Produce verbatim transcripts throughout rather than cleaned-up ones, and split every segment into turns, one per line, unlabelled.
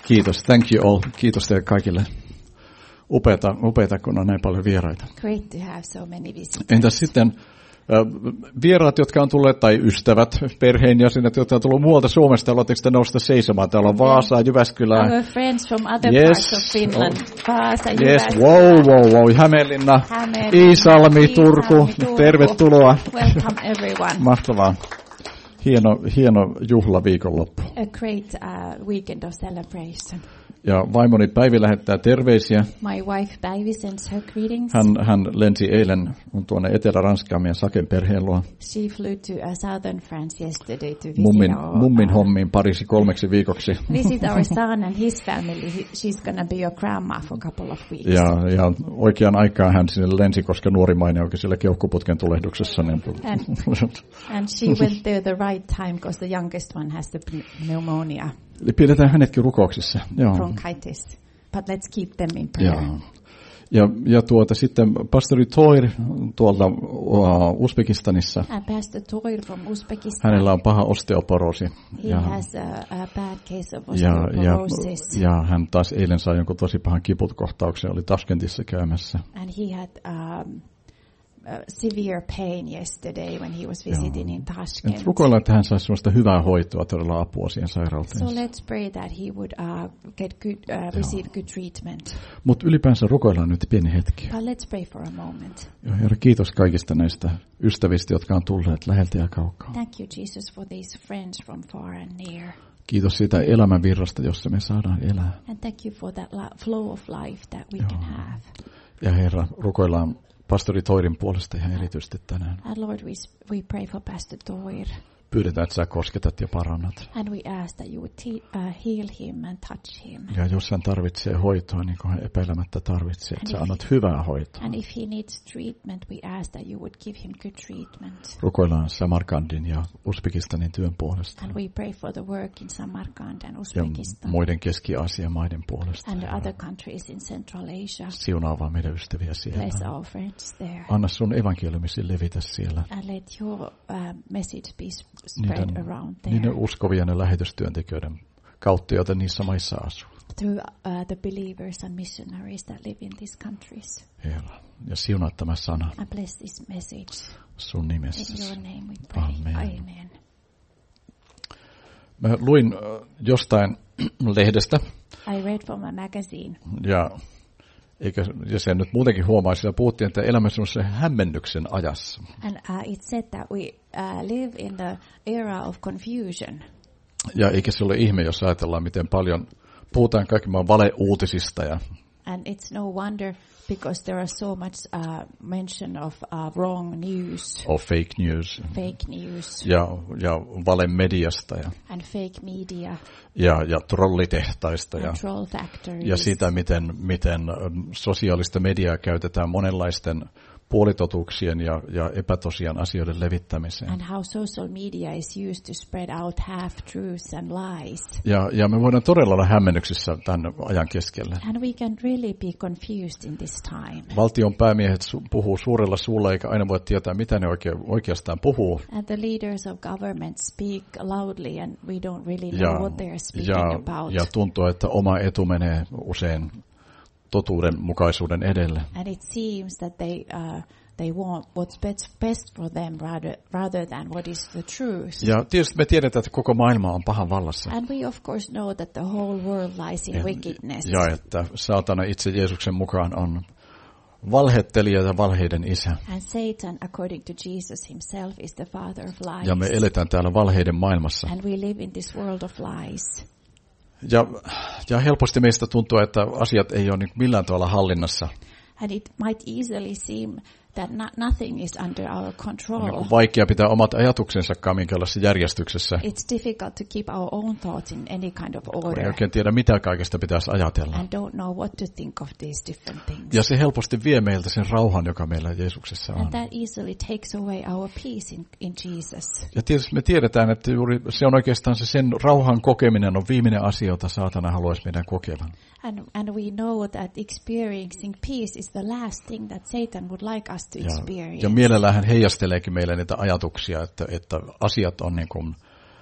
Kiitos. Thank you all. Kiitos teille kaikille. Upeata, upeata, kun on näin paljon vieraita.
Great to have so many visitors.
Entäs sitten vieraat, jotka on tulleet, tai ystävät, perheenjäsenet, jotka on tullut muualta Suomesta, aloitteko te nousta seisomaan? Täällä on Vaasaa, Jyväskylää.
Our friends from other
yes.
parts of Finland. Vaasa,
yes.
Jyväskylä.
Wow, wow, wow. Hämeenlinna,
Hämeenlinna,
Iisalmi,
Iisalmi,
Turku.
Turku.
Tervetuloa.
Welcome everyone.
Mahtavaa. Hieno, hieno juhlaviikonloppu.
A great uh, weekend of celebration.
Ja vaimoni Päivi lähettää terveisiä.
My wife Päivi sends her greetings.
Hän, hän lensi eilen tuonne Etelä-Ranskaan meidän Saken perheen luo.
She flew to uh, southern France yesterday to visit
Mummin,
our,
mummin hommiin pariksi kolmeksi viikoksi.
visit our son and his family. He, she's gonna be a grandma for a couple of weeks.
Ja, ja oikeaan aikaan hän sinne lensi, koska nuorimainen onkin siellä keuhkoputken tulehduksessa. Niin
and, and she went there the right time because the youngest one has the pneumonia.
Eli pidetään hänetkin rukouksissa. Joo.
Bronchitis. But let's keep them in prayer.
Joo. Ja, ja tuota sitten pastori Toir tuolta uh, Uzbekistanissa.
And Pastor Toir from Uzbekistan.
Hänellä on paha osteoporoosi.
He
ja,
has a, a bad case of
ja,
osteoporosis.
ja, ja hän taas eilen sai jonkun tosi pahan kiputkohtauksen, oli Taskentissa käymässä.
And he had um, Uh, severe pain yesterday when he was visiting Joo. in Tashkent.
Et rukoillaan, että hän saisi sellaista hyvää hoitoa, todella apua siihen sairauteen.
So let's pray that he would uh, get good, uh, receive good treatment.
Mutta ylipäänsä rukoillaan nyt pieni hetki.
But let's pray for a moment.
Joo, Herra, kiitos kaikista näistä ystävistä, jotka on tulleet läheltä ja kaukaa.
Thank you, Jesus, for these friends from far and near.
Kiitos siitä elämän virrasta, jossa me saadaan elää.
And thank you for that flow of life that we
Joo.
can have.
Ja Herra, rukoillaan pastori Toirin puolesta ihan erityisesti tänään.
And Lord, we, we pray for Pastor Toir.
Pyydetään, että sä kosketat ja parannat.
And we ask that you would te- uh, heal him and touch him.
Ja jos hän tarvitsee hoitoa, niin kuin hän epäilemättä tarvitsee, että sä annat hyvää hoitoa.
And if he needs treatment, we ask that you would give him good treatment.
Rukoillaan Samarkandin ja Uzbekistanin työn puolesta.
And we pray for the work in Samarkand and
Ja
Uzbekistan.
muiden Keski-Aasian maiden puolesta.
And the other countries in Central Asia.
Siunaa vaan meidän ystäviä siellä.
Bless our friends there.
Anna sun evankeliumisi levitä siellä.
And let your uh, message be spread
Niiden,
around there.
niiden uskovien ja lähetystyöntekijöiden kautta, joita niissä maissa asuu.
Through uh, the believers and missionaries that live in these countries.
Herra, ja siunaa tämä sana.
And bless this message.
Sun nimessä.
In your name we pray.
Amen.
Amen.
Mä luin uh, jostain lehdestä.
I read from a magazine.
Ja, eikä, ja sen nyt muutenkin huomaa, sillä puhuttiin, että elämme semmoisen hämmennyksen ajassa.
And uh, it said that we uh, live in the era of confusion.
Ja eikä se ole ihme, jos ajatellaan, miten paljon puhutaan kaikki maan valeuutisista. Ja
And it's no wonder because there are so much uh, mention of uh, wrong news.
Of fake news.
Fake news.
Ja, ja valemediasta. Ja,
and fake media.
Ja, ja trollitehtaista.
And
ja,
troll factories.
ja sitä, miten, miten sosiaalista mediaa käytetään monenlaisten puolitotuuksien ja, ja epätosian asioiden levittämiseen.
And how social media is used to spread out half-truths and lies.
Ja, ja me voidaan todella olla hämmennyksissä tämän ajan keskellä.
And we can really be confused in this time.
Valtion päämiehet su- puhuu suurella suulla, eikä aina voi tietää, mitä ne oike- oikeastaan puhuu.
And the leaders of government speak loudly and we don't really know
Ja,
what they are speaking
ja,
about.
ja tuntuu, että oma etu menee usein totuudenmukaisuuden edelle.
And it seems that they uh, they want what's best, best for them rather rather than what is the truth.
Ja tietysti me tiedetään, että koko maailma on pahan vallassa.
And we of course know that the whole world lies in
ja,
wickedness.
Ja että saatana itse Jeesuksen mukaan on valhettelija ja valheiden isä.
And Satan, according to Jesus himself, is the father of lies.
Ja me eletään täällä valheiden maailmassa.
And we live in this world of lies.
Ja, ja helposti meistä tuntuu, että asiat ei ole niin millään tavalla hallinnassa.
And it might easily seem that not, nothing is under our control.
On niin vaikea pitää omat ajatuksensakaan minkälaisessa järjestyksessä.
It's difficult to keep our own thoughts in any kind of order.
Ei oikein tiedä, mitä kaikesta pitäisi ajatella.
And don't know what to think of these different things.
Ja se helposti vie meiltä sen rauhan, joka meillä Jeesuksessa on.
And that easily takes away our peace in, in Jesus.
Ja tietysti me tiedetään, että juuri se on oikeastaan se sen rauhan kokeminen on viimeinen asia, jota saatana haluaisi meidän kokevan.
And, and we know that experiencing peace is the last thing that Satan would like us to
ja,
experience.
ja mielellään hän heijasteleekin meille niitä ajatuksia, että, että asiat on niin kuin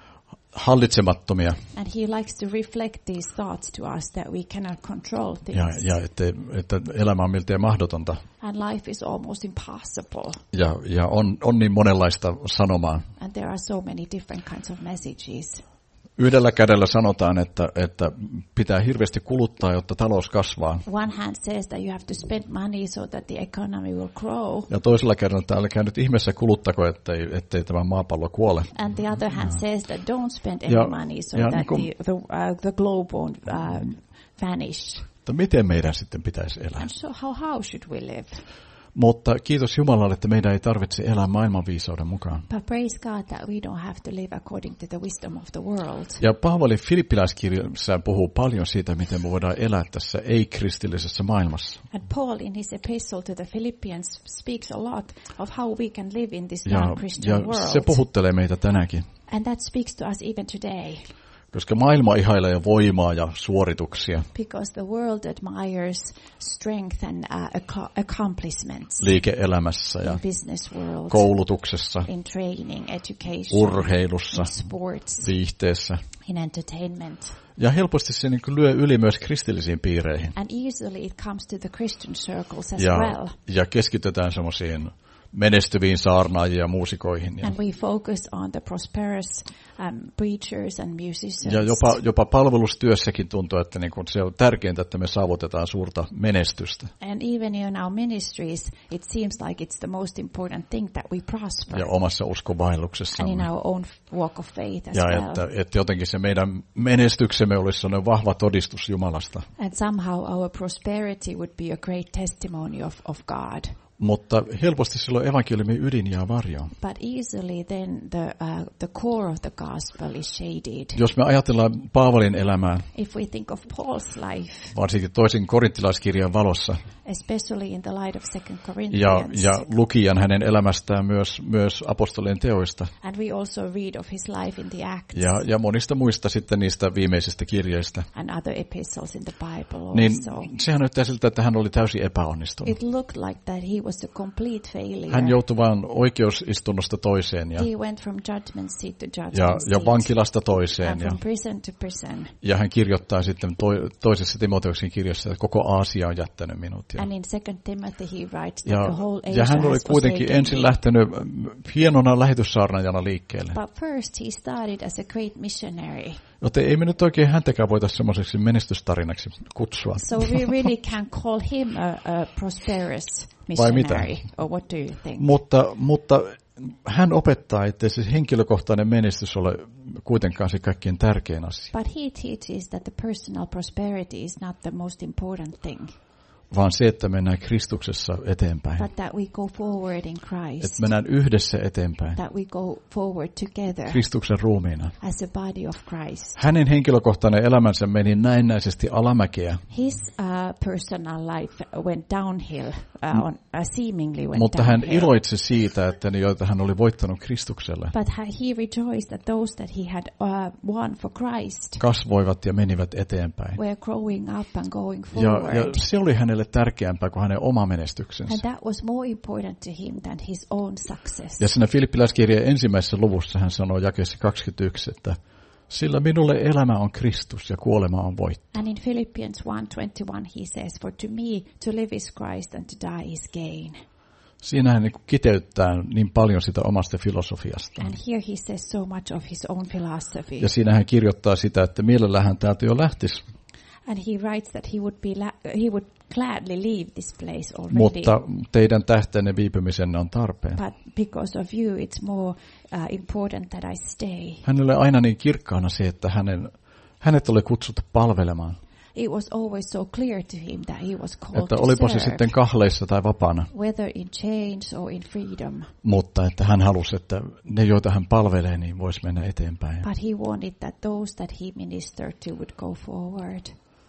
hallitsemattomia.
And he likes to reflect these thoughts to us that we cannot control things.
Ja, ja että, että elämä on miltei mahdotonta.
And life is almost impossible.
Ja, ja on, on niin monenlaista sanomaa.
And there are so many different kinds of messages.
Yhdellä kädellä sanotaan, että, että pitää hirveästi kuluttaa, jotta talous kasvaa.
One hand says that you have to spend money so that the economy will grow.
Ja toisella kädellä, että älkää nyt ihmeessä kuluttako, ettei, ettei tämä maapallo kuole.
And the other hand
ja.
says that don't spend any
ja,
money so
ja,
that
kun,
the, the, uh, the globe won't uh, vanish.
Mutta miten meidän sitten pitäisi elää?
And so how, how should we live?
Mutta kiitos Jumalalle, että meidän ei tarvitse elää maailman viisauden mukaan.
But praise God that we don't have to live according to the wisdom of the world.
Ja Paavali Filippiläiskirjassa puhuu paljon siitä, miten me voidaan elää tässä ei-kristillisessä maailmassa.
And Paul in his epistle to the Philippians speaks a lot of how we can live in this
Ja,
non-Christian
ja
world.
se puhuttelee meitä tänäänkin.
And that speaks to us even today.
Koska maailma ihailee voimaa ja suorituksia.
Because the world admires strength and uh, ac- accomplishments.
Liike-elämässä ja
in business world,
koulutuksessa,
in training, education,
urheilussa,
in sports,
viihteessä.
in entertainment.
Ja helposti se niin kuin lyö yli myös kristillisiin piireihin.
And easily it comes to the Christian circles as
Ja,
well.
ja keskitytään semmoisiin menestyviin saarnaajiin ja muusikoihin. Ja,
And we focus on the prosperous um, preachers and musicians.
ja jopa, jopa palvelustyössäkin tuntuu, että niin kuin se on tärkeintä, että me saavutetaan suurta menestystä.
And even in our ministries, it seems like it's the most important thing that we prosper.
Ja omassa
And in
uskovaelluksessamme.
our own walk of faith as
Ja
well.
että, että jotenkin se meidän menestyksemme olisi sellainen vahva todistus Jumalasta.
And somehow our prosperity would be a great testimony of, of God.
Mutta helposti silloin evankeliumin ydin jää varjoon.
But easily then the uh, the core of the gospel is shaded.
Jos me ajatellaan Paavalin elämää,
If we think of Paul's life,
varsinkin toisin korinttilaiskirjan valossa,
especially in the light of Second
ja,
Corinthians,
ja lukijan hänen elämästään myös, myös apostolien teoista,
and we also read of his life in the Acts
ja, ja monista muista sitten niistä viimeisistä kirjeistä,
and other epistles in the Bible
niin
also,
sehän näyttää siltä, että hän oli täysin epäonnistunut.
it looked like that he was a complete failure.
Hän joutui vain oikeusistunnosta toiseen ja,
He went from judgment seat to judgment
ja,
seat,
ja vankilasta toiseen.
and
Ja,
from prison to prison.
ja hän kirjoittaa sitten to, toisessa Timoteuksen kirjassa, että koko Aasia on jättänyt minut. Ja,
And in Second Timothy he writes that
ja,
the whole Asia
ja hän oli
has
kuitenkin
forsaken
ensin
me.
lähtenyt hienona lähetyssaarnaajana liikkeelle.
But first he started as a great missionary.
Joten ei me nyt oikein häntäkään voitaisiin semmoiseksi menestystarinaksi kutsua.
So we really can call him a, a prosperous
Vai mitä?
missionary. Or what do you think?
Mutta, mutta hän opettaa, että se henkilökohtainen menestys ole kuitenkaan se kaikkein tärkein asia,
But he teaches that the personal prosperity is not the most important thing,
vaan se, että mennään Kristuksessa eteenpäin.
but that we go forward in Christ,
Että mennään yhdessä eteenpäin
that we go forward together
Kristuksen ruumiina.
as a body of Christ.
Hänen henkilökohtainen elämänsä meni näennäisesti alamäkeä,
His uh, personal life went downhill, uh, on, uh, seemingly went
mutta hän
downhill.
iloitsi siitä, että ne, joita hän oli voittanut Kristukselle,
But ha- he rejoiced that those that he had uh, won for Christ
kasvoivat ja menivät eteenpäin.
were growing up and going
Ja,
forward.
ja se oli hänelle tärkeämpää kuin hänen oma
And
menestyksensä.
that was more important to him than his own success.
Ja siinä Filippiläiskirjan ensimmäisessä luvussa hän sanoo jakeessa kaksikymmentäyksi, että sillä minulle elämä on Kristus ja kuolema on voitto.
And in Philippians one twenty-one he says, for to me to live is Christ and to die is gain.
Siinä hän niin kuin kiteyttää niin paljon sitä omasta filosofiastaan.
And here he says so much of his own philosophy.
Ja siinä hän kirjoittaa sitä, että mielellään hän täältä jo lähtisi,
And he writes that he would be la- he would gladly leave this place already.
mutta teidän tähteenne viipymisenne on tarpeen.
But because of you it's more uh, important that I stay.
Hänelle aina niin kirkkaana se, että hänen, hänet oli kutsuttu palvelemaan.
It was always so clear to him that he was called
Että
to
olipa se
serve,
sitten kahleissa tai vapaana,
whether in chains or in freedom.
mutta että hän halusi, että ne, joita hän palvelee, niin voisi mennä eteenpäin.
But he wanted that those that he ministered to would go forward.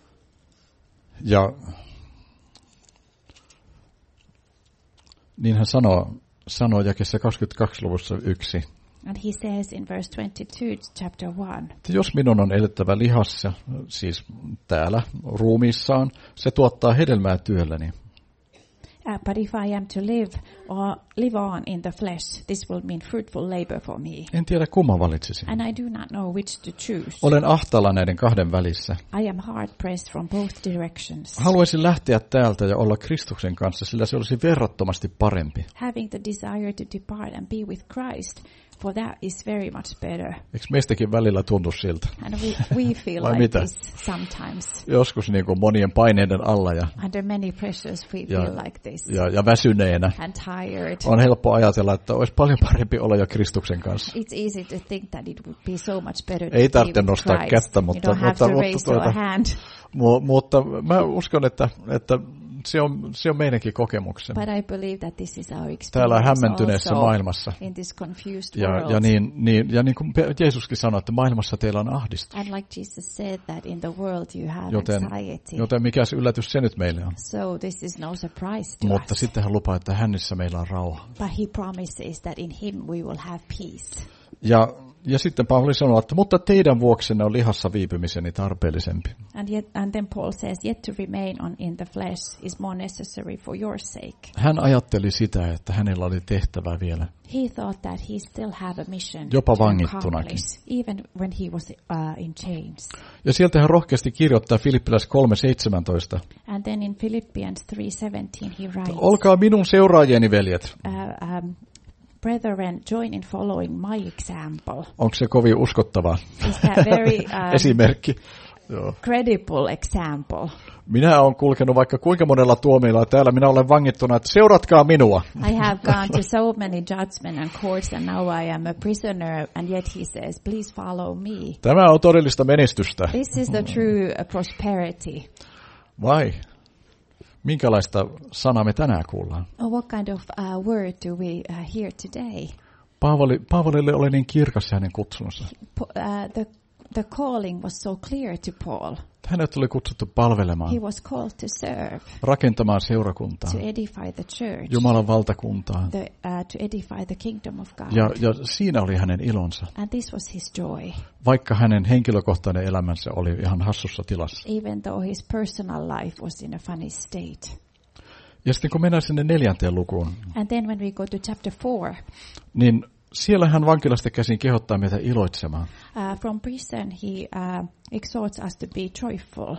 Ja niin hän sanoo, sanoo jakeessa kaksikymmentäkaksi luvussa yksi,
And he says in verse twenty-two, chapter one,
että jos minun on elettävä lihassa, siis täällä ruumiissaan, se tuottaa hedelmää työlläni.
Uh, but if I am to live or live on in the flesh, this will mean fruitful labor for me.
En tiedä kumman valitsisin.
And I do not know which to choose.
Olen ahtaalla näiden kahden välissä.
I am hard pressed from both directions.
Haluaisin lähteä täältä ja olla Kristuksen kanssa, sillä se olisi verrattomasti parempi.
Having the desire to depart and be with Christ, for that is very much better.
Eikö meistäkin välillä tuntu siltä?
And we, we feel
Vai
like
mitä?
this sometimes.
Joskus niin kuin monien paineiden alla ja,
Under many pressures we
ja,
feel like this.
ja, ja väsyneenä.
And tired.
On helppo ajatella, että olisi paljon parempi olla jo Kristuksen kanssa.
It's easy to think that it would be so much better
Ei
to be
tarvitse
with
nostaa
Christ.
kättä,
You
mutta,
don't have
mutta,
to
mutta,
raise
tuota,
your hand.
mu, mutta mä uskon, että, että se, on, se on meidänkin kokemuksemme.
But I believe that this is our
Täällä
experience
hämmentyneessä
also
maailmassa.
in this confused
Ja,
world.
ja, niin, niin, ja niin kuin Jeesuskin sanoi, että maailmassa teillä on ahdistus.
And like Jesus said that in the world you have
Joten,
anxiety.
joten mikäs yllätys se nyt meille on.
So this is no surprise to
Mutta
us.
sitten hän lupaa, että hänessä meillä on rauha.
But he promises that in him we will have peace.
Ja, ja sitten Paavali sanoo, että mutta teidän vuoksenne on lihassa viipymiseni tarpeellisempi.
And yet, and then Paul says, yet to remain on in the flesh is more necessary for your sake.
Hän ajatteli sitä, että hänellä oli tehtävä vielä.
He thought that he still have a mission
Jopa
to
vangittunakin.
accomplish, even when he was uh, in chains.
Ja sieltä hän rohkeasti kirjoittaa Filippiläis kolme seitsemäntoista.
And then in Philippians three seventeen he writes,
Olkaa minun seuraajieni, veljet.
uh, um, brethren, join in following my example.
Onko se kovin uskottava
Is that very um,
esimerkki? Joo.
credible example?
Minä olen kulkenut vaikka kuinka monella tuomilla täällä. Minä olen vangittuna, että seuratkaa minua.
I have gone to so many judgment and courts, and now I am a prisoner, and yet he says, please follow me.
Tämä on todellista menestystä.
This is the true uh, prosperity.
Vai? Minkälaista sanaa me tänään kuullaan?
Oh, what kind of uh, word do we uh, hear today?
Paavali, Paavalille oli niin kirkas hänen kutsunsa.
Po- uh, the, the calling was so clear to Paul.
Hänet oli kutsuttu palvelemaan,
He was called to serve,
rakentamaan seurakuntaa,
to edify the church,
Jumalan valtakuntaa.
the, uh, to edify the kingdom of God.
Ja, ja siinä oli hänen ilonsa,
And this was his joy,
vaikka hänen henkilökohtainen elämänsä oli ihan hassussa tilassa.
even though his personal life was in a funny state.
Ja sitten kun mennään sinne neljänteen lukuun,
And then when we go to chapter four,
niin siellä hän vankilasta käsin kehottaa meitä iloitsemaan.
uh, from prison he uh, exhorts us to be joyful.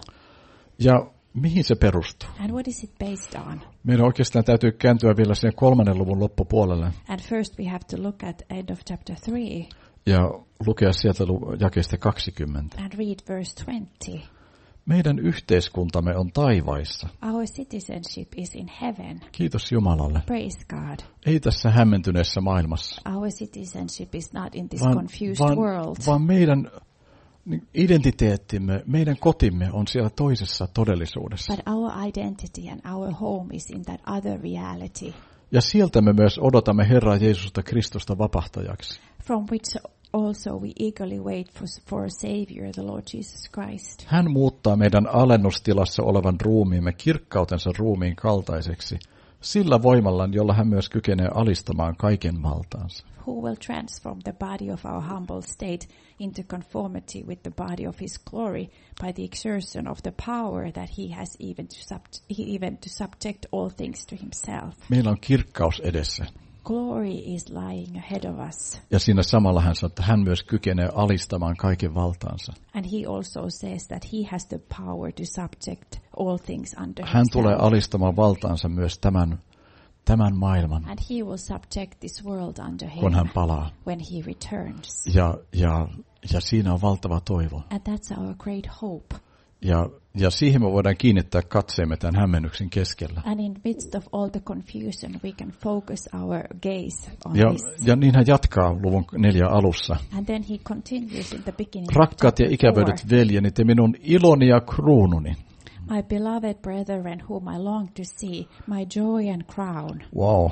Ja mihin se perustuu?
And what is it based on?
Meidän oikeastaan täytyy kääntyä vielä sinne kolmannen luvun loppupuolelle
And first we have to look at end of chapter three
ja lukea sieltä lu- jakeesta kaksikymmentä.
and read verse twenty.
Meidän yhteiskuntamme on taivaissa.
Our citizenship is in heaven.
Kiitos Jumalalle.
Praise God.
Ei tässä hämmentyneessä maailmassa,
Our citizenship is not in this
vaan,
confused
vaan,
world.
vaan meidän niin identiteettimme, meidän kotimme on siellä toisessa todellisuudessa.
But our identity and our home is in that other reality,
Ja sieltä me myös odotamme Herraa Jeesusta Kristusta vapahtajaksi.
from which also we eagerly wait for, for a Savior, the Lord Jesus Christ.
Hän muuttaa meidän alennustilassa olevan ruumiimme kirkkautensa ruumiin kaltaiseksi, sillä voimallaan, jolla hän myös kykenee alistamaan kaiken valtaansa.
Who will transform the body of our humble state into conformity with the body of his glory by the exertion of the power that he has even to, sub- he even to subject all things to himself.
Meillä on kirkkaus edessä.
Glory is lying ahead of us.
Ja siinä samalla hän sanoo, että hän myös kykenee alistamaan kaiken valtaansa.
And he also says that he has the power to subject all things under
Hän tulee
himself.
alistamaan valtaansa myös tämän, tämän maailman,
And he will subject this world under him
kun hän palaa.
when he returns.
Ja, ja, ja siinä on valtava toivo.
And that's our great hope.
Ja, ja siihen me voidaan kiinnittää katseemme tämän hämmennyksen keskellä.
And in midst of all the confusion, we can focus our gaze on
Ja,
this.
ja niin hän jatkaa luvun neljä alussa.
And then he continues in the beginning. of
Rakkaat ja
chapter
ikävöidyt
four.
veljeni, te minun iloni ja kruununi.
My beloved brethren, whom I long to see, my joy and crown.
Wow.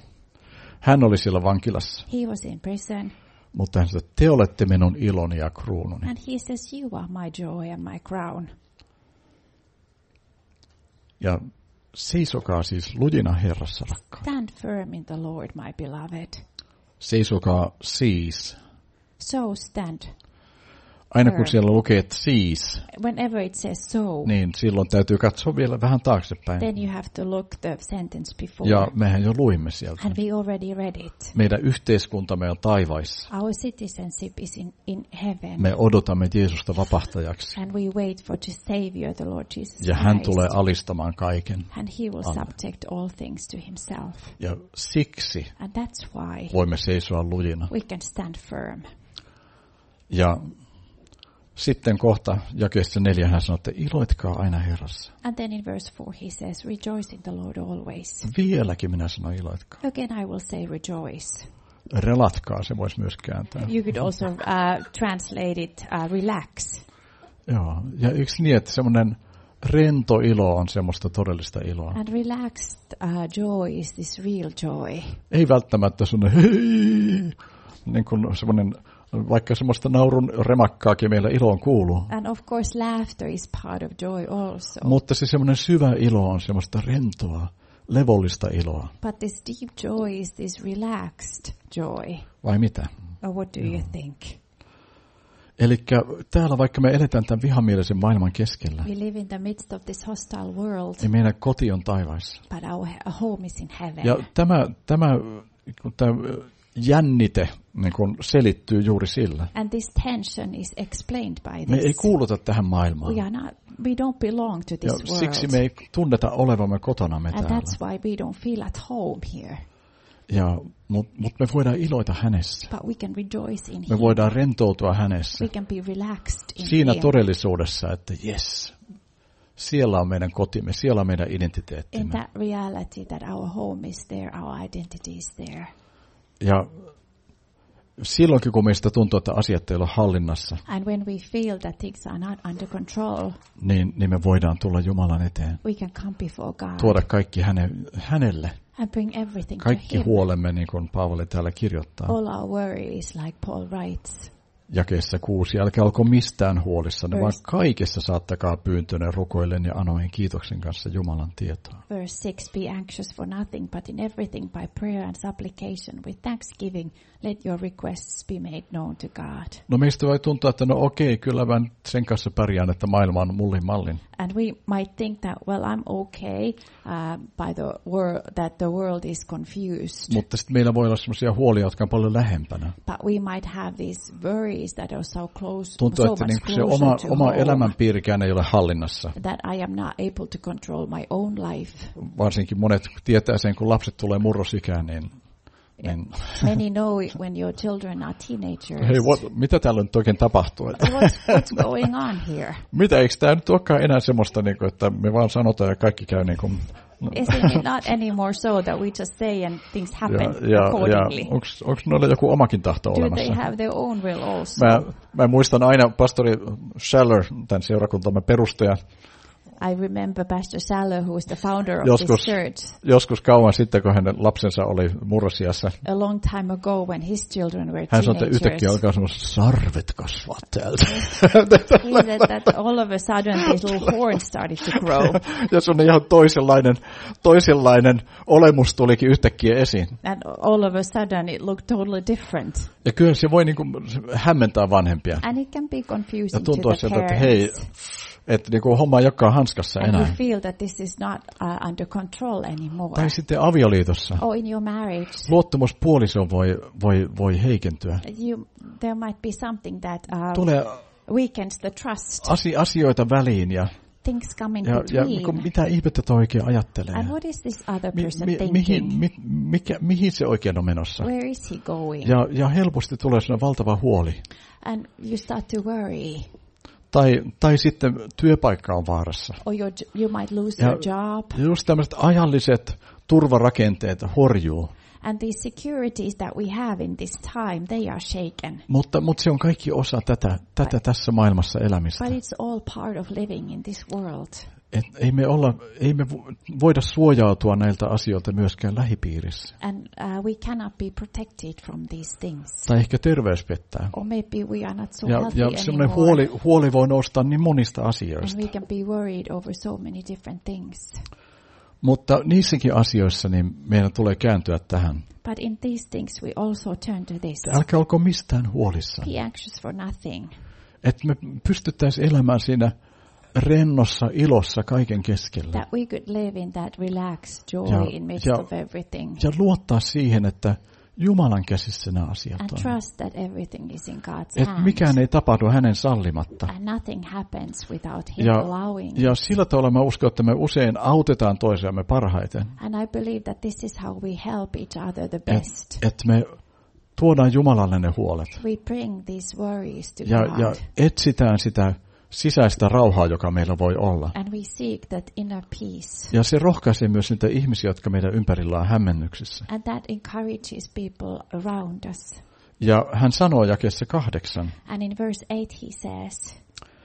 Hän oli siellä vankilassa,
He was in prison,
mutta hän sanoi, että te olette minun iloni ja kruununi.
and he says, you are my joy and my crown.
Ja seisokaa siis lujina Herrassa, rakkaat.
Stand firm in the Lord, my beloved.
Seisokaa siis.
So stand.
aina kun siellä lukee, että siis,
whenever it says so,
niin silloin täytyy katsoa vielä vähän taaksepäin.
then you have to look the sentence before.
Ja mehän jo luimme sieltä.
And we already read it.
Meidän yhteiskuntamme on taivaissa.
Our citizenship is in, in heaven.
Me odotamme Jeesusta vapahtajaksi.
And we wait for the Savior, the Lord Jesus
Ja hän
Christ.
tulee alistamaan kaiken.
And he will
Amen.
subject all things to himself.
Ja siksi
And that's why
voimme seisoa lujina.
we can stand firm.
Ja sitten kohta jakeessa neljä hän sanoo, että iloitkaa aina Herrassa.
And then in verse four he says, rejoice in the Lord always.
Vieläkin minä sanon iloitkaa.
Again I will say rejoice.
Relatkaa se voisi myös kääntää.
You could also uh, translate it uh, relax.
Joo, ja yksi niin, että semmoinen rento ilo on semmoista todellista iloa.
And relaxed uh, joy is this real joy.
Ei välttämättä semmoinen hei, niin kuin semmoinen, vaikka semmoista naurun remakkaakin meillä iloon kuuluu.
And of course laughter is part of joy also.
Mutta se semmoinen syvä ilo on semmoista rentoa, levollista iloa.
But this deep joy is this relaxed joy.
Vai mitä?
Or what do you think?
Eli täällä vaikka me eletään tämän vihamielisen maailman keskellä,
We live in the midst of this hostile world,
niin meidän koti on taivaissa.
but our home is in heaven.
Ja tämä, tämä, tämä jännite niin kun selittyy juuri sillä.
And this tension is explained by
Me ei
this.
kuuluta tähän maailmaan.
We are not, we don't belong to
Ja
this world.
siksi me ei tunneta olevamme kotonamme
And
täällä.
that's why we don't feel at home here.
Ja, Mutta mut me voidaan iloita hänessä.
But we can rejoice in
Me
him.
voidaan rentoutua hänessä.
We can be relaxed in
Siinä
him.
todellisuudessa, että jes, siellä on meidän kotimme, siellä on meidän
In
identiteettimme.
that reality that our home is there, our identity is there.
Ja silloinkin, kun meistä tuntuu, että asiat ei ole hallinnassa,
And when we feel that things are not under control,
niin, niin me voidaan tulla Jumalan eteen.
we can come before God
Tuoda kaikki häne, hänelle.
and bring everything
Kaikki
to him.
huolemme, niin kuin Paavali täällä kirjoittaa.
All our worries, like Paul writes.
Jakeessa kuusi. Älkää olko mistään huolissanne, vaan
Verse-
kaikessa saattakaa pyyntönne rukoillen ja anoen kiitoksen kanssa Jumalan tietoa.
Verse six, be anxious for nothing, but in everything by prayer and supplication with thanksgiving, let your requests be made known to God.
No meistä voi tuntua, että no okei, kyllä mä sen kanssa pärjään, että maailma on mullin mallin.
And we might think that, well, I'm okay uh, by the world, that the world is confused.
Mutta sitten meillä voi olla sellaisia huolia, jotka on paljon lähempänä.
But we might have these worries that are so close,
Tuntuu,
so
että
much
niin se
closer
oma,
to
oma
home,
elämänpiirikään ei ole hallinnassa.
that I am not able to control my own life.
Varsinkin monet tietää sen, kun lapset tulee murrosikään, niin, niin
Many know it when your children are teenagers.
hei, what, mitä täällä nyt oikein tapahtuu? Että,
What's, what's going on here?
mitä, eikö tämä nyt olekaan enää semmoista, niin kuin, että me vaan sanotaan ja kaikki käy niin kuin...
Isn't it not anymore so that we just say and things happen
Ja, ja,
accordingly?
ja onko noilla joku omakin tahto
Do they
olemassa?
have their own will also?
Mä, mä muistan aina pastori Schaller, tämän seurakuntamme perustaja,
I remember Pastor Saller, who is the founder of
Joskus-
this church,
joskus kauan sitten, kun hänen lapsensa oli murrosiassa.
a long time ago when his children were
Hän sanoi, että
teenagers.
yhtäkkiä alkaa semmoiset sarvet kasvaa täältä.
He said that all of a sudden these little horns started to grow.
Ja sun ihan toisenlainen, toisenlainen olemus tulikin yhtäkkiä esiin.
And all of a sudden it looked totally different.
Ja kyllä se voi niin kuin hämmentää vanhempia.
And it can be
Ja
confusing
tuntuu
to the
sieltä, että hei,
parents.
että niin kuin homma ei olekaan hanskassa
And you
enää.
feel that this is not uh, under control anymore.
Tai sitten avioliitossa.
Or in your marriage,
Luottamus puolisoon voi, voi, voi heikentyä.
you, there might be something that uh,
Tulee
weakens the trust.
asi- asioita väliin ja,
Things come in
ja, ja
between.
niin kuin mitä ihmettä toi oikein ajattelee.
And what is this other
Mi,
person
mi,
thinking?
mihin, mi, mikä, mihin se oikein on menossa?
Where is he going?
Ja, ja helposti tulee sellainen valtava huoli.
And you start to worry.
Tai, tai sitten työpaikka on vaarassa.
Or your, j- you might lose
Ja,
your job.
ja just tämmöiset ajalliset turvarakenteet horjuu.
And these securities that we have in this time, they are shaken.
Mutta, mutta se on kaikki osa tätä, tätä tässä maailmassa elämistä.
But it's all part of living in this world.
Et ei me, olla, ei me vo- voida suojautua näiltä asioilta myöskään lähipiirissä.
And uh, we cannot be protected from these things.
Tai ehkä terveys pettää.
Or maybe we are not so
Ja,
healthy
ja
anymore.
semmoinen huoli, huoli voi nousta niin monista
And
asioista.
we can be worried over so many different things.
Mutta niissäkin asioissa niin meidän tulee kääntyä tähän.
But in these things we also turn to this.
Älkää olko mistään huolissaan.
Be anxious for nothing.
Että me pystyttäisiin elämään siinä rennossa ilossa kaiken keskellä.
That we could live in that relaxed joy
Ja,
in midst
ja,
of everything.
ja luottaa siihen, että Jumalan käsissä nämä asiat
And
on.
trust that everything is in God's
Että
hand.
mikään ei tapahdu hänen sallimatta.
And nothing happens without him
Ja,
allowing.
ja sillä tavalla mä uskon, että me usein autetaan toisiamme parhaiten.
And I believe that this is how we help each other the best.
Että et me tuodaan Jumalalle ne huolet.
We bring these worries to
Ja,
God.
ja etsitään sitä sisäistä rauhaa, joka meillä voi olla.
And we seek that inner peace.
Ja se rohkaisee myös niitä ihmisiä, jotka meidän ympärillä on hämmennyksissä.
And that encourages people around us.
Ja hän sanoo jakeessa kahdeksan.
And in verse eight he says,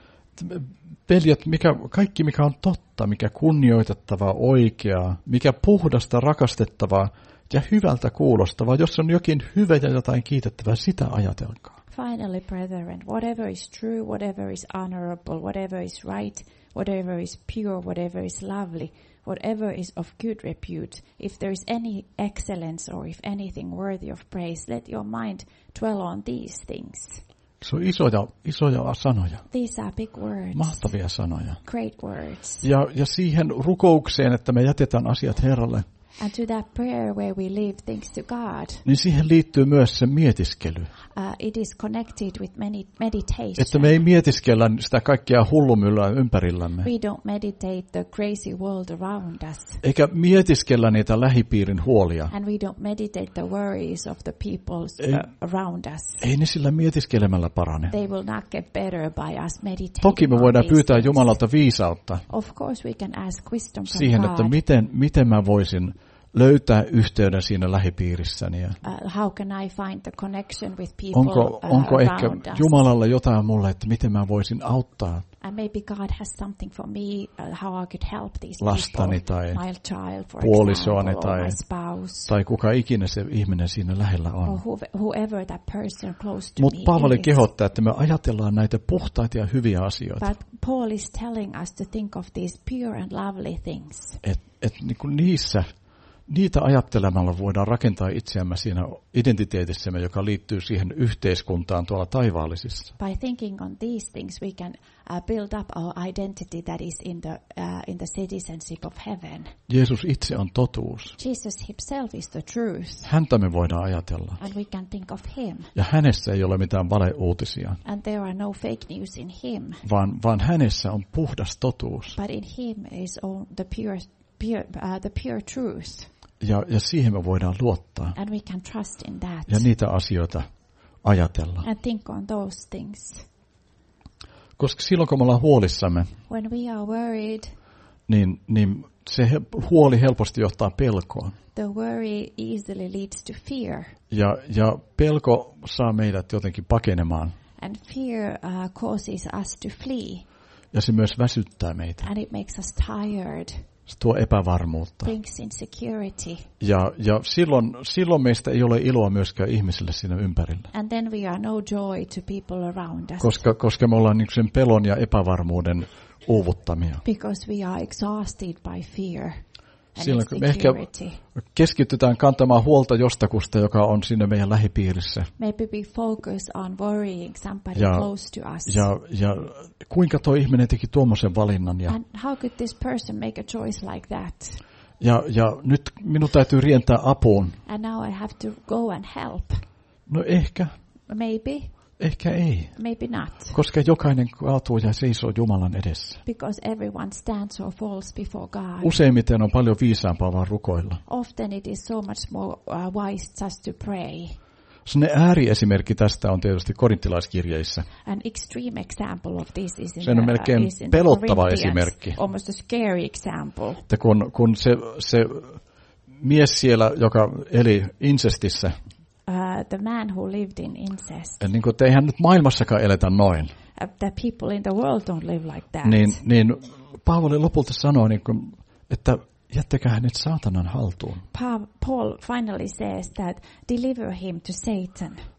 Veljet, mikä, kaikki mikä on totta, mikä kunnioitettavaa, oikeaa, mikä puhdasta, rakastettavaa ja hyvältä kuulostavaa, jos on jokin hyvä ja jotain kiitettävää, sitä ajatelkaa.
finally, brethren, whatever is true, whatever is honorable, whatever is right, whatever is pure, whatever is lovely, whatever is of good repute, if there is any excellence or if anything worthy of praise, let your mind dwell on these things.
Se on isoja, isoja sanoja,
These are big words,
mahtavia sanoja.
great words.
Ja, ja siihen rukoukseen, että me jätetään asiat Herralle,
And to that prayer where we leave things to God,
niin siihen liittyy myös se mietiskely.
uh, it is connected with many meditation.
Että me ei mietiskellä sitä kaikkea hullumyllyä ympärillämme.
We don't meditate the crazy world around us.
Eikä mietiskellä niitä lähipiirin huolia.
And we don't meditate the worries of the people
Ei-
uh, around us.
Ei ne sillä mietiskelemällä parane.
They will not get better by us meditating
Toki me
on
voidaan
these
pyytää
things.
Jumalalta viisautta
Of course we can ask wisdom from
siihen,
God.
että miten, miten mä voisin löytää yhteyden siinä lähipiirissäni. Ja
Uh, how can I find the connection with people
onko,
uh,
onko ehkä
around us?
Jumalalla jotain mulle, että miten mä voisin auttaa
And maybe God has something for me, uh, how I could help these
lastani
people,
tai
my child, for
puolisoani
example, or
tai-
my spouse,
tai kuka ikinä se ihminen siinä lähellä
or
on.
who, whoever that person close to
Mutta
me
Paavali
is.
kehottaa, että me ajatellaan näitä puhtaita ja hyviä asioita.
But Paul is telling us to think of these pure and lovely things.
Että et niinku niissä, niitä ajattelemalla voidaan rakentaa itseämme siinä identiteetissämme, joka liittyy siihen yhteiskuntaan tuolla taivaallisissa.
By thinking on these things, we can uh, build up our identity that is in the uh, in the citizenship of heaven.
Jeesus itse on totuus.
Jesus himself is the truth,
Häntä me voidaan ajatella.
and we can think of him.
Ja hänessä ei ole mitään valeuutisia,
And there are no fake news in him,
vaan, vaan hänessä on puhdas totuus.
but in him is all the pure, pure uh, the pure truth,
Ja, ja siihen me voidaan luottaa
and we can trust in that
ja niitä asioita ajatella.
and think on those things.
Koska silloin kun me ollaan huolissamme,
When we are worried,
niin, niin se he, huoli helposti johtaa pelkoon.
the worry easily leads to fear.
Ja, ja pelko saa meidät jotenkin pakenemaan.
And fear uh, causes us to flee,
Ja se myös väsyttää meitä.
and it makes us tired,
Se tuo epävarmuutta.
brings insecurity.
Ja, ja silloin, silloin meistä ei ole iloa myöskään ihmisille siinä ympärillä.
And then we are no joy to people around us,
Koska, koska me ollaan niin sen pelon ja epävarmuuden uuvuttamia.
because we are exhausted by fear and
Silloin kun me ehkä
insecurity.
keskitytään kantamaan huolta jostakusta, joka on sinne meidän lähipiirissä.
Maybe we focus on worrying somebody
Ja-
close to us.
Ja, ja kuinka tuo ihminen teki tuommoisen valinnan. Ja,
And how could this person make a choice like that?
ja, ja nyt minun täytyy rientää apuun.
And now I have to go and help.
No ehkä,
Maybe,
ehkä ei.
maybe not.
Koska jokainen kaatuu ja seisoo Jumalan edessä.
Because everyone stands or falls before God.
Useimmiten on paljon viisaampaa vaan rukoilla.
Often it is so much more uh, wise just to pray.
Sellainen ääriesimerkki tästä on tietysti korintilaiskirjeissä.
An extreme example of this is in,
Se on
the,
melkein
is in the
pelottava
Corinthians,
esimerkki.
almost a scary example.
Että kun, kun se, se mies siellä, joka eli insestissä,
Uh, the man who lived in incest,
niin kuin, että eihän nyt maailmassakaan eletä noin,
uh, the people in the world don't live like that.
niin, niin Paavali lopulta sanoi, niin kuin, että jättäkää hänet saatanan haltuun.
Pa- Paul finally says that deliver him to Satan.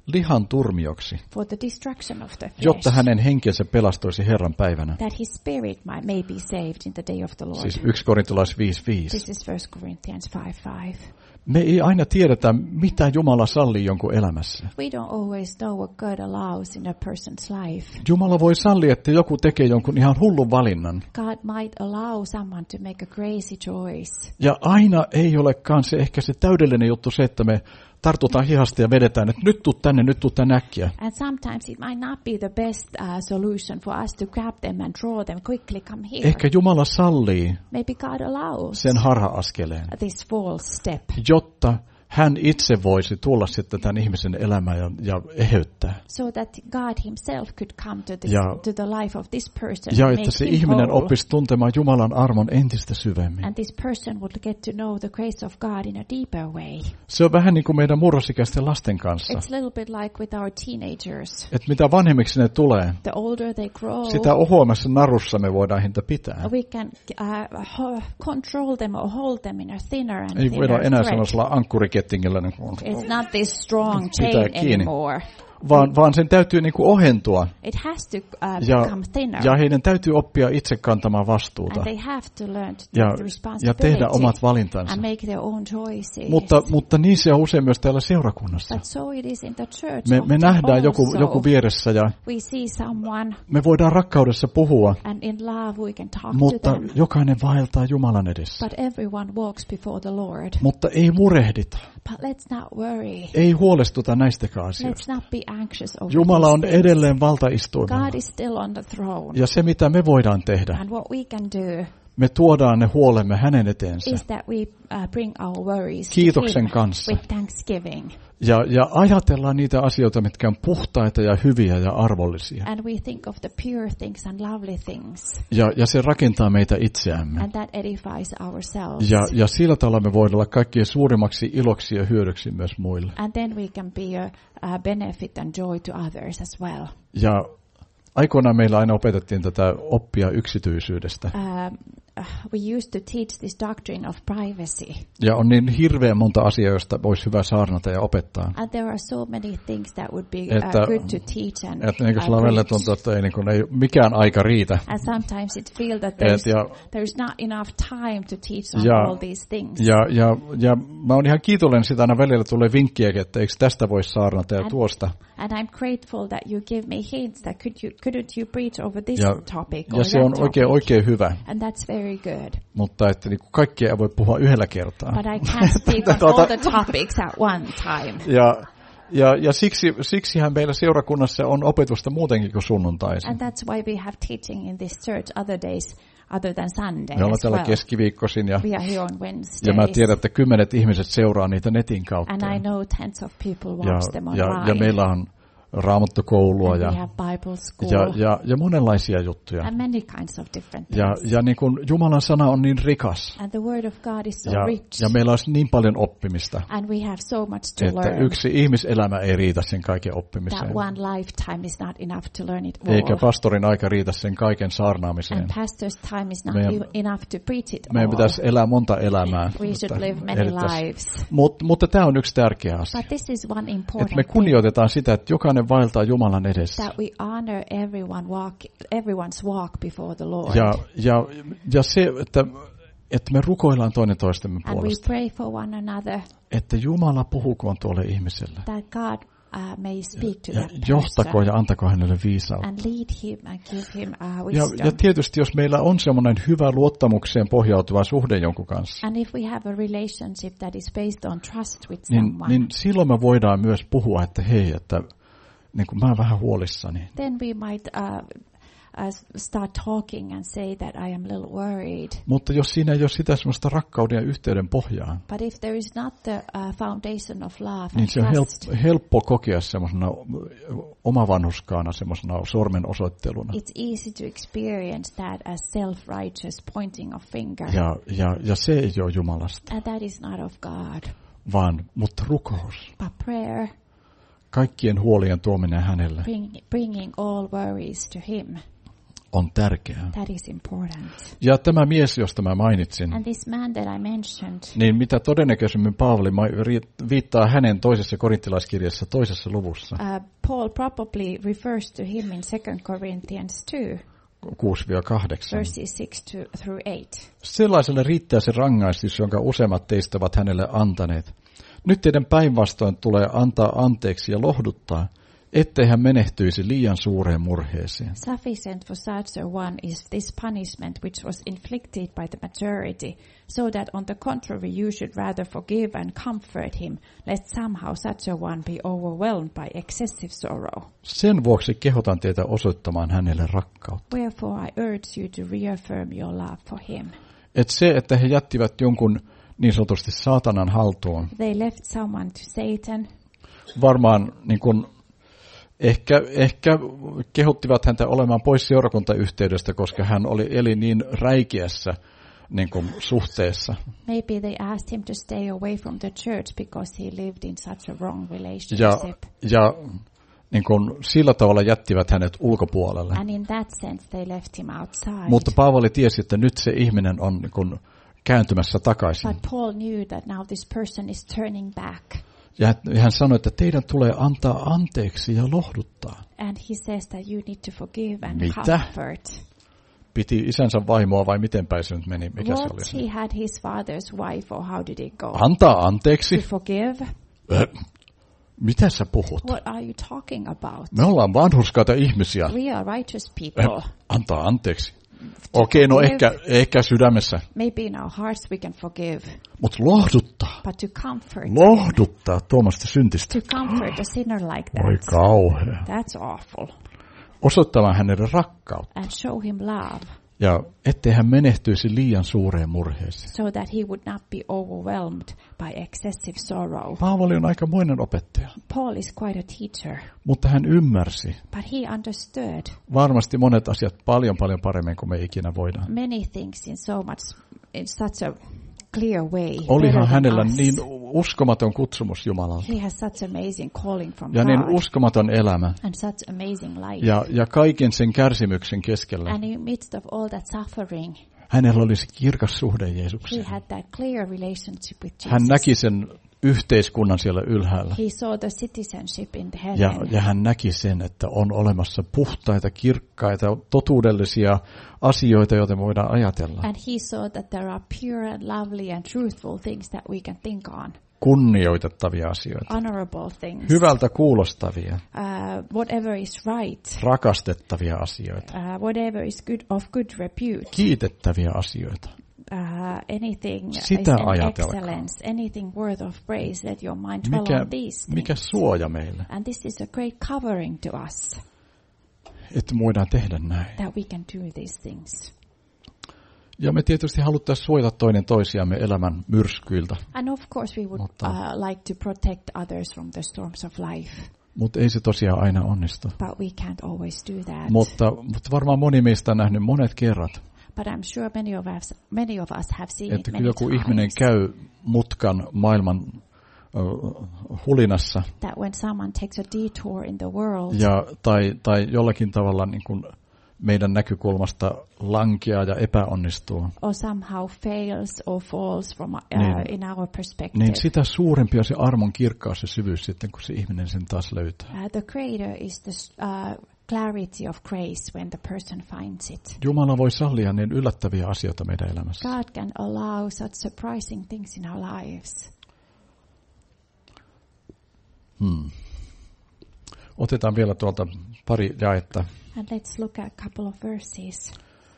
lihan turmioksi,
for the destruction of the flesh,
jotta hänen henkensä pelastuisi Herran päivänä.
that his spirit might may be saved in the day of the Lord.
Siis yksi Korintolais viisi viisi.
This is First Corinthians five five.
Me ei aina tiedetä, mitä Jumala sallii jonkun elämässä.
We don't always know what God allows in a person's life.
Jumala voi sallia, että joku tekee jonkun ihan hullun valinnan.
God might allow someone to make a crazy choice.
Ja aina ei olekaan se ehkä se täydellinen juttu se, että me tartutaan hihasta ja vedetään, että nyt tuu tänne, nyt tuu tänne äkkiä.
And sometimes it might not be the best uh, solution for us to grab them and draw them quickly, come here.
Ehkä Jumala sallii
Maybe God allows
sen harha-askeleen,
this false step,
jotta hän itse voisi tulla sitten tämän ihmisen elämään ja, ja eheyttää.
so that God himself could come to, this,
Ja,
to the life of this person
ja
and
että
make
se
him
ihminen
whole.
oppisi tuntemaan Jumalan armon entistä syvemmin.
And this person would get to know the grace of God in a deeper way.
Se on vähän niin kuin meidän murrosikäisten lasten kanssa.
It's a little bit like with our teenagers.
Että mitä vanhemmiksi ne tulee,
The older they grow,
sitä ohuemmassa narussa me voidaan hinta pitää.
we can uh, ho- control them or hold them in a thinner and
Ei voida
thinner
enää
thread.
sellaisella ankkurikettingillä, niin kuin,
It's not this strong
Pitää
chain
kiinni.
anymore.
vaan, vaan sen täytyy niin kuin ohentua.
It has to uh,
Ja,
become thinner.
ja heidän täytyy oppia itse kantamaan vastuuta
And they have to learn to take
ja,
the
ja
responsibility
tehdä omat valintansa.
and make their own choices.
Mutta, mutta niin se on usein myös täällä seurakunnassa.
But so it is in the church.
Me, me
often
nähdään joku,
also.
joku vieressä ja
We see someone
me voidaan rakkaudessa puhua,
and in love we can talk
mutta
to them.
jokainen vaeltaa Jumalan edessä.
But everyone walks before the Lord.
Mutta ei murehdita,
But let's not worry.
ei huolestuta näistäkään
Let's
asioista.
not be anxious over
Jumala
these
on
things.
edelleen valtaistuimella.
God is still on the throne.
Ja se, mitä me voidaan tehdä,
And what we can do
me tuodaan ne huolemme hänen eteensä.
is that we uh, bring our worries
Kiitoksen
to him
kanssa.
with thanksgiving.
Ja, ja ajatellaan niitä asioita, mitkä on puhtaita ja hyviä ja arvollisia.
And we think of the pure things and lovely things.
Ja, ja se rakentaa meitä itseämme.
And that edifies ourselves.
Ja, ja sillä tavalla me voidaan olla kaikkien suurimmaksi iloksi ja hyödyksi myös muille.
And then we can be a, a benefit and joy to others as well.
Ja aikoinaan meillä aina opetettiin tätä oppia yksityisyydestä.
Um, uh, we used to teach this doctrine of privacy.
Ja on niin hirveän monta asiaa, joista voisi hyvä saarnata ja opettaa.
And there are so many things that would be
Että-
uh, good to teach and
Että niin kuin
uh,
sulla välillä
preach.
tuntuu, että ei, niin kuin, ei mikään aika riitä.
And sometimes it feels that
Et
there's,
ja,
there's not enough time to teach on
Ja-
all these things.
ja, ja, ja mä oon ihan kiitollinen sitä, aina välillä tulee vinkkiäkin, että eikö tästä voi saarnata ja
And-
tuosta.
And I'm grateful that you give me hints that could you, couldn't you preach over this
Ja,
topic or
ja se
that
on
topic.
oikein, oikein hyvä,
And that's very good.
mutta että niin kuin kaikkia ei voi puhua yhdellä kertaa.
But I can't speak on all the topics at one time.
Ja, ja, ja siksi, siksihän meillä seurakunnassa on opetusta muutenkin kuin sunnuntaisin.
And that's why we have teaching in this church other days other than Sunday
Me ollaan
as
täällä
well.
keskiviikkoisin ja,
We are here on
ja
Wednesdays.
mä tiedän, että kymmenet ihmiset seuraa niitä netin kautta.
And I know tens of people
Ja,
watch them
ja,
online.
ja meillä on raamattokoulua
And
ja,
we have Bible school.
ja, ja, ja monenlaisia juttuja.
And many kinds of different
Ja,
things.
ja niin kuin Jumalan sana on niin rikas.
And the word of God is so
Ja,
rich.
ja meillä olisi niin paljon oppimista,
And we have so much to
että
learn.
yksi ihmiselämä ei riitä sen kaiken
That
oppimiseen.
one lifetime is not enough to learn it all.
Eikä pastorin aika riitä sen kaiken saarnaamiseen.
And pastor's time is not
Meidän-
e- enough to preach it
Meidän
all.
pitäisi elää monta elämää.
We should
että
live many
edettäisiin.
lives.
Mut, mutta tämä on yksi tärkeä asia.
But this is one
Että
important
me
thing.
kunnioitetaan sitä, että jokainen vaeltaa Jumalan edessä.
That we honor everyone walk, everyone's walk before the Lord.
Ja, ja, ja se, että, että me rukoillaan toinen toistemme
And we
puolesta.
pray for one another
Että Jumala puhukoon tuolle ihmiselle.
that God uh, may speak to
Ja
that
johtako
person
ja antako hänelle viisautta.
and lead him and give him uh,
Ja,
wisdom.
ja tietysti, jos meillä on semmoinen hyvä luottamukseen pohjautuva suhde jonkun kanssa,
And if we have a relationship that is based on trust with
niin,
someone,
niin silloin me voidaan myös puhua, että hei, että niin kuin mä oon vähän huolissani.
then we might uh, uh, start talking and say that I am a little worried.
Mutta jos siinä ei ole sitä semmoista rakkauden ja yhteyden pohjaa,
But if there is not the uh, foundation of love and
niin se on
trust,
help, helppo kokea semmoisena omavanhuskaana, semmoisena sormen osoitteluna.
it's easy to experience that as self-righteous pointing of finger.
Ja, ja, ja se ei ole Jumalasta,
And that is not of God.
vaan mutta rukous.
But prayer,
Kaikkien huolien tuominen hänelle.
bring, bringing all worries to him.
on tärkeää.
That is important.
Ja tämä mies, josta mä mainitsin,
And this man that I mentioned,
niin mitä todennäköisemmin Paavali viittaa hänen toisessa korinttilaiskirjassa toisessa luvussa,
uh, Paul probably refers to him in Second Corinthians two,
kuusi kahdeksan.
verses six to, through eight.
Sellaiselle riittää se rangaistus, jonka useimmat teistä ovat hänelle antaneet. Nyt teidän päinvastoin tulee antaa anteeksi ja lohduttaa, ettei hän menehtyisi liian suureen murheeseen.
Sufficient for such a one is this punishment which was inflicted by the majority, so that on the contrary you should rather forgive and comfort him, lest somehow such a one be overwhelmed by excessive sorrow.
Sen vuoksi kehotan teitä osoittamaan hänelle rakkautta.
Wherefore I urge you to reaffirm your love for him.
Et se, että he jättivät jonkun niin sanotusti saatanan haltuun,
They left someone to Satan.
varmaan niin kuin Ehkä, ehkä kehottivat häntä olemaan pois seurakuntayhteydestä, koska hän oli eli niin räikeässä niin kuin, suhteessa.
Maybe they asked him to stay away from the church because he lived in such a wrong
Ja,
relationship.
ja niin kuin, sillä tavalla jättivät hänet ulkopuolelle.
And in that sense they left him outside.
Mutta Paavali tiesi, että nyt se ihminen on niin kuin, kääntymässä takaisin.
But Paul knew that now this person is turning back.
Ja hän sanoi, että teidän tulee antaa anteeksi ja lohduttaa.
And he says that you need to forgive and
Mitä?
comfort.
Piti isänsä vaimoa vai miten päin se nyt meni? Mikä se
What
oli?
he had his father's wife, or how did it go?
Antaa anteeksi?
To forgive?
Äh, mitä sä puhut?
What are you talking about?
Me ollaan vanhurskaita ihmisiä.
We are righteous people.
Äh, antaa anteeksi. Okei, no ehkä, ehkä sydämessä.
Maybe in our hearts we can forgive,
Mutta lohduttaa.
but to comfort,
Lohduttaa tuomasta syntistä.
to comfort a sinner like
Oi
that,
kauhea.
that's awful.
Osoittamaan hänelle rakkautta.
And show him love,
Ja ettei hän menehtyisi liian suureen murheeseen.
so that he would not be overwhelmed by excessive sorrow.
Paavali on aikamoinen opettaja,
Paul is quite a teacher,
mutta hän ymmärsi
but he understood
varmasti monet asiat paljon paljon paremmin kuin me ikinä voidaan.
many things in so much, in such a clear way. better
Olihan
than
hänellä
us.
niin uskomaton kutsumus Jumalalta
He has such amazing calling from
ja niin
God
uskomaton elämä
and such amazing life.
ja, ja kaiken sen kärsimyksen keskellä.
And in midst of all that suffering,
Hänellä olisi kirkas suhde
he
Jeesukseen.
had that clear relationship with Jesus.
Hän näki sen yhteiskunnan siellä ylhäällä.
He saw the citizenship in the
Ja,
heaven.
ja hän näki sen, että on olemassa puhtaita, kirkkaita, totuudellisia asioita, joita me voidaan ajatella.
And he saw that there are pure and lovely and truthful things that we can think on.
Kunnioitettavia asioita.
Honorable things.
Hyvältä kuulostavia,
Uh, whatever is right.
rakastettavia asioita.
Uh, whatever is good of good repute.
Kiitettäviä asioita.
Uh, anything
Sitä
is an
ajatelkaa.
excellence. Anything worth of praise. Let your mind dwell
Mikä,
on these things.
mikä suoja meille,
And this is a great covering to us,
että me voidaan tehdä näin.
that we can do these things.
Ja me tietysti haluttaisiin suojata toinen toisiamme elämän myrskyiltä,
And of course we would
Mutta-
uh, like to protect others from the storms of life.
mutta ei se tosiaan aina onnistu.
But we can't always do that.
Mutta, mutta varmaan moni meistä on nähnyt monet kerrat,
But I'm sure many of us, many of us have seen
että
it
kun
many
joku
times.
ihminen käy mutkan maailman ö, hulinassa
That when someone takes a detour in the world,
ja, tai, tai jollakin tavalla niin kuin meidän näkökulmasta lankeaa ja epäonnistuu,
or somehow fails or falls from uh,
Niin.
in our perspective,
niin sitä suurempi on se armon kirkkaus ja syvyys sitten, kun se ihminen sen taas löytää.
uh, the greater is the uh, clarity of grace when the person finds it.
Jumala voi sallia niin yllättäviä asioita meidän elämässä.
God can allow such surprising things in our lives.
Hmm. Otetaan vielä tuolta pari jaetta.
And let's look at a couple of verses.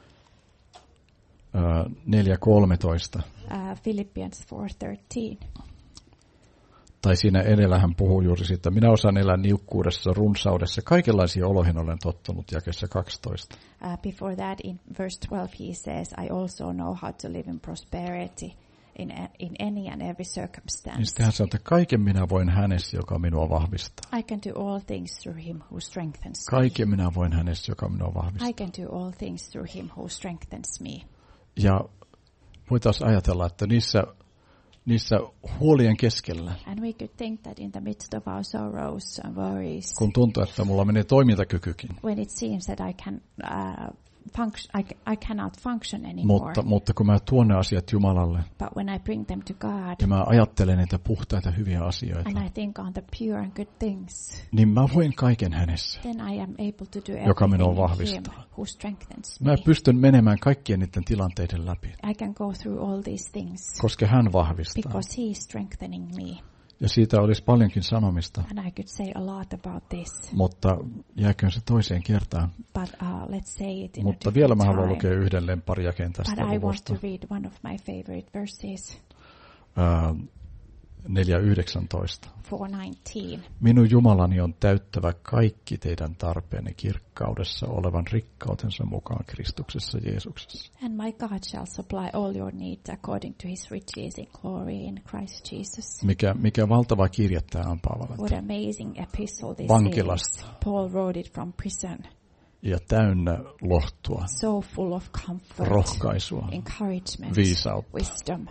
neljä kolmetoista.
Uh, Philippians four thirteen.
Tai siinä edellä hän puhuu juuri siitä, minä osaan elää niukkuudessa, runsaudessa, kaikenlaisia oloihin olen tottunut, jakeessa kaksitoista.
Uh, before that, in verse twelve, he says, I also know how to live in prosperity in, a, in any and every
Niin
circumstance.
sitten hän sanoo, että kaiken minä voin hänessä, joka minua vahvistaa.
I can do all things through him who strengthens me.
Kaiken minä voin hänessä, joka minua vahvistaa.
I can do all things through him who strengthens me.
Ja voitaisiin ajatella, että niissä, niissä huolien keskellä,
And we could think that in the midst of our sorrows and worries,
kun tuntuu, että mulla menee toimintakykykin,
when it seems that I can uh, function, I, I cannot function anymore.
Mutta, mutta kun mä tuon ne asiat Jumalalle,
But when I bring them to God,
ja mä ajattelen niitä puhtaita hyviä asioita,
and I think on the pure and good things,
niin mä voin kaiken hänessä,
then I am able to do
joka minua
everything in
vahvistaa.
Him who strengthens
Mä
me.
pystyn menemään kaikkien niiden tilanteiden läpi,
I can go through all these things
koska hän vahvistaa.
because He is strengthening me.
Ja siitä olisi paljonkin sanomista,
And I could say a lot about this,
mutta jääköön se toiseen kertaan.
but uh, let's say it in
Mutta
a
vielä
different
mä haluan
time.
lukea yhden lempparijakeen tästä
But I want
luvusta.
to read one of my favorite verses,
Ää, neljä yhdeksäntoista.
four nineteen.
Minun Jumalani on täyttävä kaikki teidän tarpeenne kirkkaudessa olevan rikkautensa mukaan Kristuksessa Jeesuksessa.
And my God shall supply all your needs according to His riches in glory in Christ Jesus.
Mikä, mikä valtava kirje tämä on Paavalilta.
What amazing epistle this
Vankilasta.
is. Paul wrote it from prison.
Ja täynnä lohtua,
So full of comfort,
rohkaisua,
encouragement,
viisautta.
wisdom.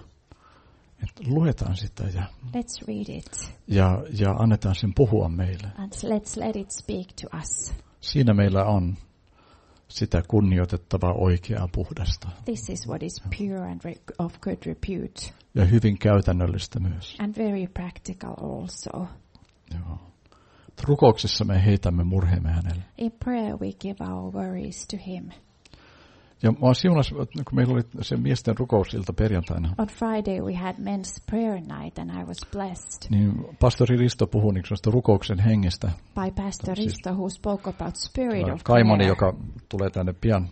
Et luetaan sitä ja,
Let's read it
ja, ja annetaan sen puhua meille.
and let's let it speak to us.
Siinä meillä on sitä kunnioitettavaa, oikeaa, puhdasta
This is what is pure and re- of good repute,
ja hyvin käytännöllistä myös.
and very practical also.
Joo. Rukouksessa me heitämme murheemme hänelle.
In prayer we give our worries to Him.
Ja mä siunas, kun meillä oli se miesten rukousilta perjantaina,
On Friday we had men's prayer night and I was blessed
niin pastori Risto puhui niin sanotusta rukouksen hengestä.
by Pastor
Siis-
Risto who spoke about spirit of
Kaimani,
prayer.
joka tulee tänne pian,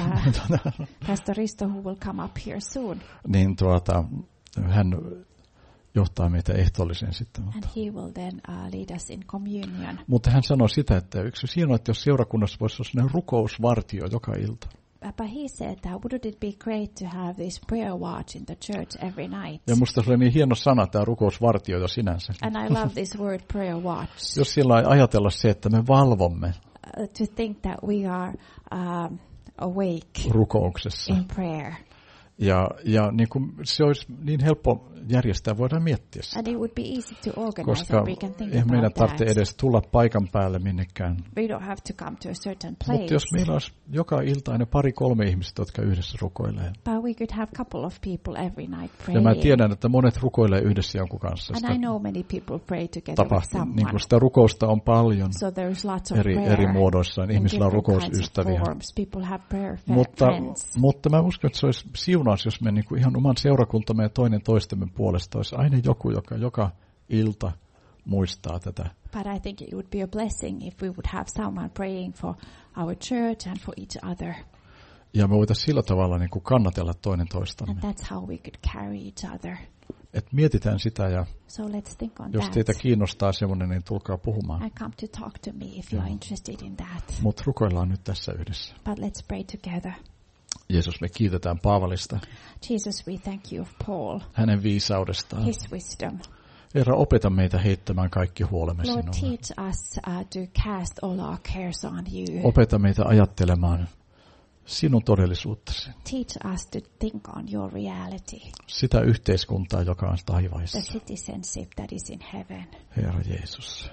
Uh, Pastor Risto who will come up here soon,
niin tuota, hän johtaa meitä ehtoolliseen sitten.
and
Mutta,
he will then uh, lead us in communion.
mutta hän sanoi sitä, että yksi hienoa, että jos seurakunnassa voisi olla sellainen rukousvartio joka ilta.
Uh, But he said that wouldn't it be great to have this prayer watch in the church every night?
Ja musta se oli niin hieno sana, tämä rukousvartio jo sinänsä.
And I love this word prayer watch.
Jos sillä lailla ajatella se, että me valvomme
Uh, to think that we are um, awake
rukouksessa.
in prayer.
Ja, ja niin kuin se olisi niin helppo järjestää, voidaan miettiä sitä.
And it would be easy to organize
Koska
and we can think
ei meidän
about
tarvitse
that.
edes tulla paikan päälle minnekään.
We don't have to come to a certain place.
Mutta jos meillä olisi joka ilta aina pari-kolme ihmistä, jotka yhdessä rukoilee.
But we could have a couple of people every night
Ja
praying.
mä tiedän, että monet rukoilee yhdessä jonkun kanssa.
And I
Sitä,
know many people pray together with
tapahtuu,
someone.
niin kuin sitä rukousta on paljon
So there is lots of
eri,
prayer
eri muodoissaan.
in
Ihmisillä on
different kinds of
rukousystäviä.
forms. People have prayer fa-
Mutta,
friends.
mutta mä uskon, että se olisi siunaus, jos me niin kuin ihan oman seurakuntamme ja toinen toistemme puolesta olisi aina joku, joka joka ilta muistaa tätä.
But I think it would be a blessing if we would have someone praying for our church and for each other.
Ja me voitaisiin sillä tavalla niin kuin kannatella toinen toistamme.
And that's how we could carry each other.
Et mietitään sitä ja
So let's think on
jos
that.
teitä kiinnostaa semmoinen, niin tulkaa puhumaan.
And come to talk to me if you are interested in that.
Mutta rukoillaan nyt tässä yhdessä.
But let's pray together.
Jeesus, me kiitetään Paavalista,
Jesus, we thank you of Paul,
hänen viisaudestaan.
his wisdom.
Herra, opeta meitä heittämään kaikki huolemme
Lord,
sinulle.
teach us uh, to cast all our cares on you.
Opeta meitä ajattelemaan sinun todellisuuttasi.
Teach us to think on your reality,
Sitä yhteiskuntaa, joka on
the
taivaissa.
citizenship that is in heaven.
Herra Jeesus.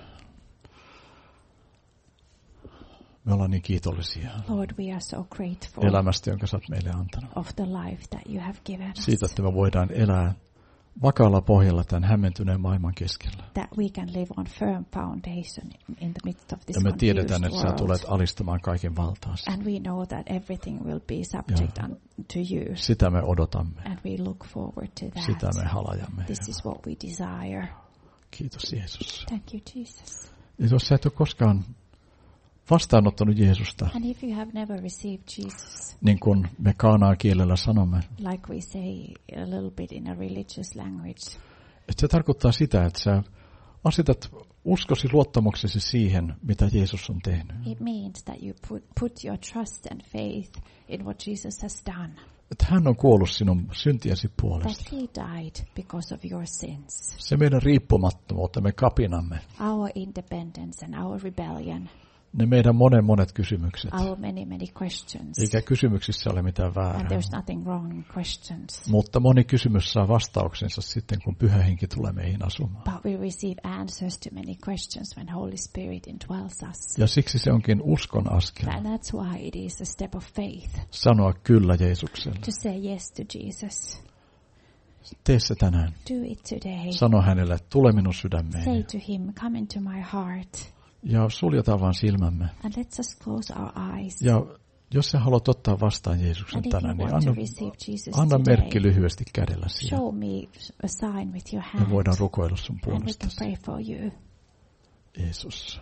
Me ollaan niin kiitollisia
Lord, we are so grateful
elämästä, jonka sä oot meille antanut.
of the life that you have given us,
Siitä, että me voidaan elää vakaalla pohjalla tämän hämmentyneen maailman keskellä.
that we can live on firm foundation in the midst of this
Ja me
confused
tiedetään, että sä
world.
tulet alistamaan kaiken valtaasi.
And we know that everything will be subject
Joo.
unto you.
Sitä me odotamme.
And we look forward to that.
Sitä me halajamme.
This is what we desire.
Kiitos Jeesus.
Thank you, Jesus.
Ja jos sä et ole koskaan vastaanottanut Jeesusta,
And if you have never received Jesus,
niin kuin me kaanaa kielellä sanomme,
like we say a little bit in a religious language,
että se tarkoittaa sitä, että sä asetat uskosi luottamuksesi siihen, mitä Jeesus on tehnyt.
it means that you put, put your trust and faith in what Jesus has done.
Että hän on kuollut sinun syntiesi
That
puolesta.
he died because of your sins.
Se meidän riippumattomuutemme, kapinamme,
Our independence and our rebellion,
Ne meidän monen monet kysymykset.
Our many, many questions.
Eikä kysymyksissä ole mitään
And
väärää.
there's nothing wrong in questions.
Mutta moni kysymys saa vastauksensa sitten, kun Pyhä Henki tulee meihin asumaan.
But we receive answers to many questions when Holy Spirit indwells us.
Ja siksi se onkin uskon askel.
And that's why it is a step of faith.
Sanoa kyllä Jeesukselle.
To say yes to Jesus.
Tee se tänään.
Do it today.
Sano hänelle, tule minun
Say
sydämeeni.
to him, come into my heart.
Ja suljetaan vaan silmämme.
And let's us close our eyes.
Ja jos sä haluat ottaa vastaan Jeesuksen
And if you
tänään, niin
want to
anna,
receive Jesus
anna
today,
merkki lyhyesti kädellä siihen.
show me a sign with your
Me
hand.
voidaan rukoilla sun
And we can
puolestasi.
pray for you.
Jeesus.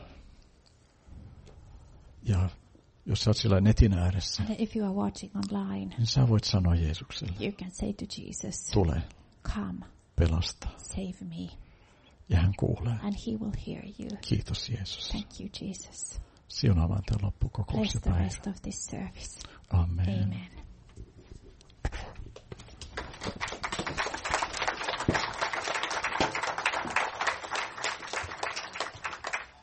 Ja jos sä oot siellä netin ääressä,
And if you are watching online,
niin sä voit sanoa Jeesukselle,
you can say to Jesus,
tule,
come,
pelasta.
save me.
Ja hän kuulee.
And he will hear you.
Kiitos Jeesus.
Thank you, Jesus.
Siunaamaan tämän loppukokouksen
Bless the
päivän.
rest of this service.
Amen.
Amen.